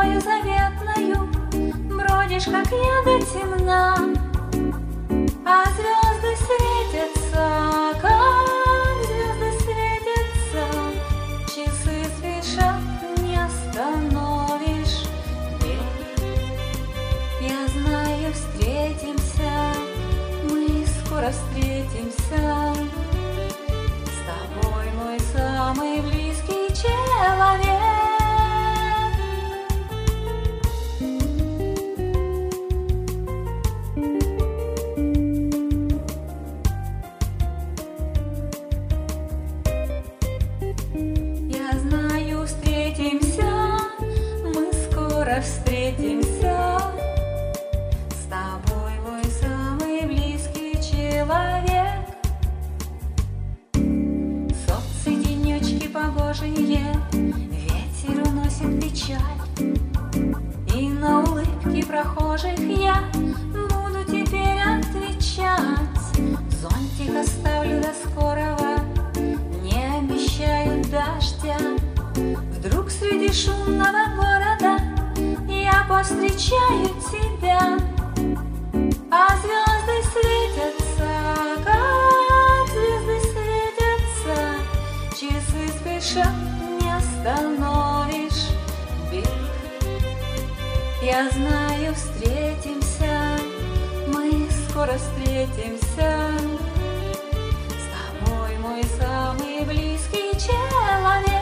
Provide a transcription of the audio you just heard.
тобою заветною бродишь, как я до темна, а звезды светятся, как звезды светятся, часы спешат, не остановишь бег. Я знаю, встретимся, мы скоро встретимся, с тобой мой самый близкий человек. Встретимся, с тобой мой самый близкий человек. Солнце, денечки погожие, ветер уносит печаль, и на улыбки прохожих я буду теперь отвечать. Зонтик оставлю до скорого, не обещаю дождя. Вдруг среди шумного города я повстречаю тебя, а звезды светятся, как звезды светятся, часы спешат, не остановишь бег. Я знаю, встретимся, мы скоро встретимся, с тобой мой самый близкий человек.